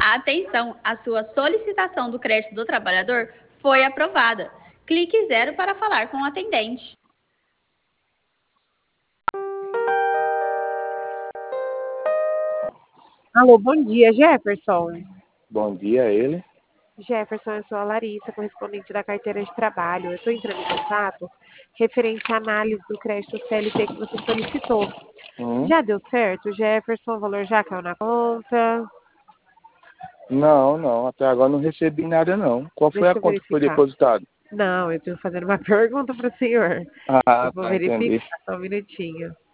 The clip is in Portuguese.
Atenção, a sua solicitação do crédito do trabalhador foi aprovada. Clique 0 para falar com o atendente. Alô, bom dia, Jefferson. Bom dia, ele. Jefferson, eu sou a Larissa, correspondente da carteira de trabalho. Eu estou entrando em contato referente à análise do crédito CLT que você solicitou. Já deu certo, Jefferson? O valor já caiu na conta? Não, até agora não recebi nada, não. Qual foi a conta que foi depositada? Não, eu estou fazendo uma pergunta para o senhor. Eu vou verificar, Entendi. só um minutinho.